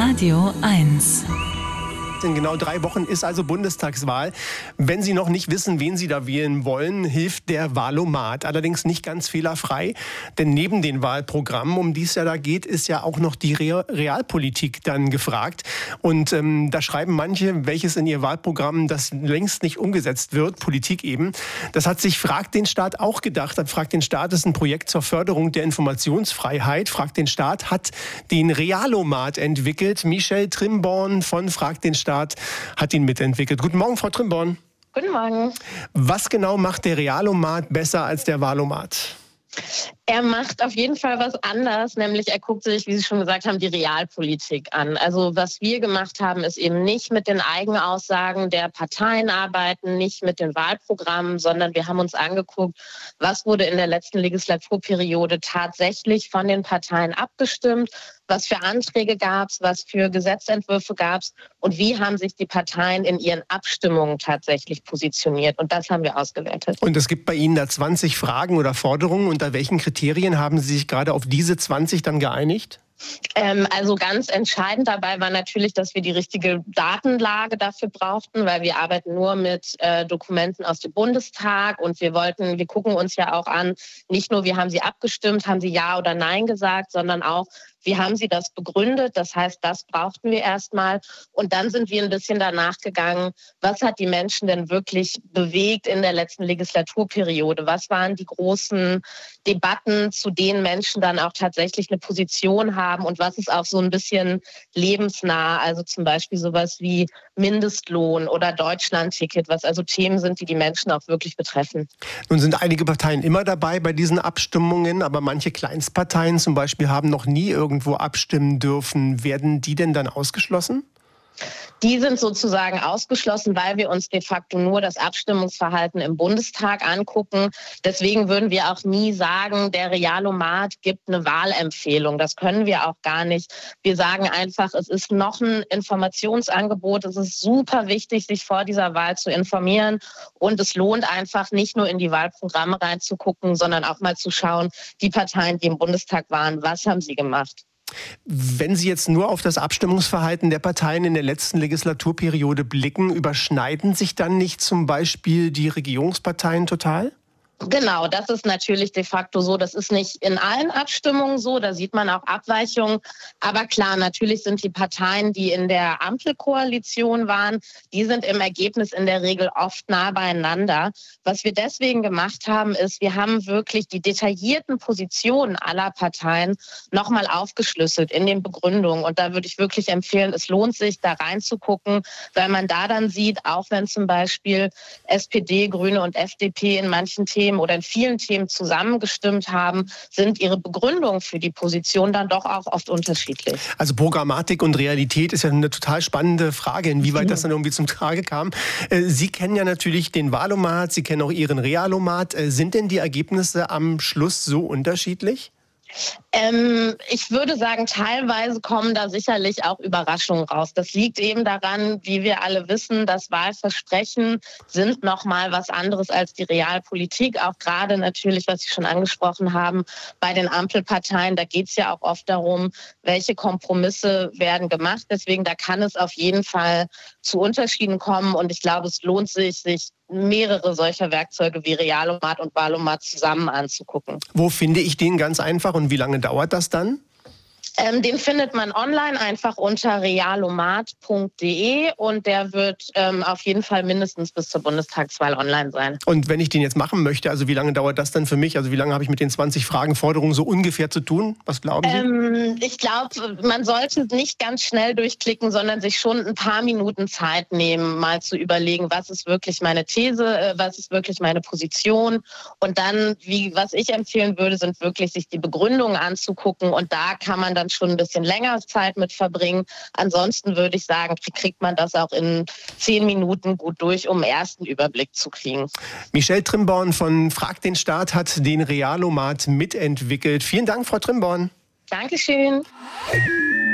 Radio 1. In genau 3 Wochen ist also Bundestagswahl. Wenn Sie noch nicht wissen, wen Sie da wählen wollen, hilft der Wahlomat. Allerdings nicht ganz fehlerfrei, denn neben den Wahlprogrammen, um die es ja da geht, ist ja auch noch die Realpolitik dann gefragt. Und da schreiben manche, welches in ihr Wahlprogramm, das längst nicht umgesetzt wird, Politik eben. Das hat sich Frag den Staat auch gedacht. Frag den Staat ist ein Projekt zur Förderung der Informationsfreiheit. Frag den Staat hat den Realomat entwickelt. Michelle Trimborn von Frag den Staat hat ihn mitentwickelt. Guten Morgen, Frau Trimborn. Guten Morgen. Was genau macht der Realomat besser als der Wahlomat? Er macht auf jeden Fall was anders, nämlich er guckt sich, wie Sie schon gesagt haben, die Realpolitik an. Also was wir gemacht haben, ist eben nicht mit den Eigenaussagen der Parteien arbeiten, nicht mit den Wahlprogrammen, sondern wir haben uns angeguckt, was wurde in der letzten Legislaturperiode tatsächlich von den Parteien abgestimmt, was für Anträge gab es, was für Gesetzentwürfe gab es und wie haben sich die Parteien in ihren Abstimmungen tatsächlich positioniert. Und das haben wir ausgewertet. Und es gibt bei Ihnen da 20 Fragen oder Forderungen. Unter welchen Kriterien haben Sie sich gerade auf diese 20 dann geeinigt? Also ganz entscheidend dabei war natürlich, dass wir die richtige Datenlage dafür brauchten, weil wir arbeiten nur mit Dokumenten aus dem Bundestag und wir gucken uns ja auch an, nicht nur wie haben Sie abgestimmt, haben Sie Ja oder Nein gesagt, sondern auch, wie haben Sie das begründet? Das heißt, das brauchten wir erstmal. Und dann sind wir ein bisschen danach gegangen, was hat die Menschen denn wirklich bewegt in der letzten Legislaturperiode? Was waren die großen Debatten, zu denen Menschen dann auch tatsächlich eine Position haben? Und was ist auch so ein bisschen lebensnah? Also zum Beispiel sowas wie Mindestlohn oder Deutschlandticket, was also Themen sind, die die Menschen auch wirklich betreffen. Nun sind einige Parteien immer dabei bei diesen Abstimmungen, aber manche Kleinstparteien zum Beispiel haben noch nie irgendwo abstimmen dürfen. Werden die denn dann ausgeschlossen? Die sind sozusagen ausgeschlossen, weil wir uns de facto nur das Abstimmungsverhalten im Bundestag angucken. Deswegen würden wir auch nie sagen, der Realomat gibt eine Wahlempfehlung. Das können wir auch gar nicht. Wir sagen einfach, es ist noch ein Informationsangebot. Es ist super wichtig, sich vor dieser Wahl zu informieren. Und es lohnt einfach nicht nur in die Wahlprogramme reinzugucken, sondern auch mal zu schauen, die Parteien, die im Bundestag waren, was haben sie gemacht? Wenn Sie jetzt nur auf das Abstimmungsverhalten der Parteien in der letzten Legislaturperiode blicken, überschneiden sich dann nicht zum Beispiel die Regierungsparteien total? Genau, das ist natürlich de facto so. Das ist nicht in allen Abstimmungen so, da sieht man auch Abweichungen. Aber klar, natürlich sind die Parteien, die in der Ampelkoalition waren, die sind im Ergebnis in der Regel oft nah beieinander. Was wir deswegen gemacht haben, ist, wir haben wirklich die detaillierten Positionen aller Parteien nochmal aufgeschlüsselt in den Begründungen. Und da würde ich wirklich empfehlen, es lohnt sich, da reinzugucken, weil man da dann sieht, auch wenn zum Beispiel SPD, Grüne und FDP in manchen Themen oder in vielen Themen zusammengestimmt haben, sind ihre Begründungen für die Position dann doch auch oft unterschiedlich. Also Programmatik und Realität ist ja eine total spannende Frage, inwieweit das dann irgendwie zum Trage kam. Sie kennen ja natürlich den Wahlomat, Sie kennen auch Ihren Realomat. Sind denn die Ergebnisse am Schluss so unterschiedlich? Ich würde sagen, teilweise kommen da sicherlich auch Überraschungen raus. Das liegt eben daran, wie wir alle wissen, dass Wahlversprechen sind nochmal was anderes als die Realpolitik. Auch gerade natürlich, was Sie schon angesprochen haben, bei den Ampelparteien, da geht es ja auch oft darum, welche Kompromisse werden gemacht. Deswegen, da kann es auf jeden Fall zu Unterschieden kommen. Und ich glaube, es lohnt sich mehrere solcher Werkzeuge wie Realomat und Wahlomat zusammen anzugucken. Wo finde ich den ganz einfach und wie lange dauert das dann? Den findet man online einfach unter realomat.de und der wird auf jeden Fall mindestens bis zur Bundestagswahl online sein. Und wenn ich den jetzt machen möchte, also wie lange dauert das dann für mich? Also wie lange habe ich mit den 20 Fragen, Forderungen so ungefähr zu tun? Was glauben Sie? Ich glaube, man sollte nicht ganz schnell durchklicken, sondern sich schon ein paar Minuten Zeit nehmen, mal zu überlegen, was ist wirklich meine These, was ist wirklich meine Position. Und dann, was ich empfehlen würde, sind wirklich sich die Begründungen anzugucken und da kann man dann schon ein bisschen länger Zeit mit verbringen. Ansonsten würde ich sagen, kriegt man das auch in 10 Minuten gut durch, um einen ersten Überblick zu kriegen. Michelle Trimborn von Frag den Staat hat den Realomat mitentwickelt. Vielen Dank, Frau Trimborn. Dankeschön.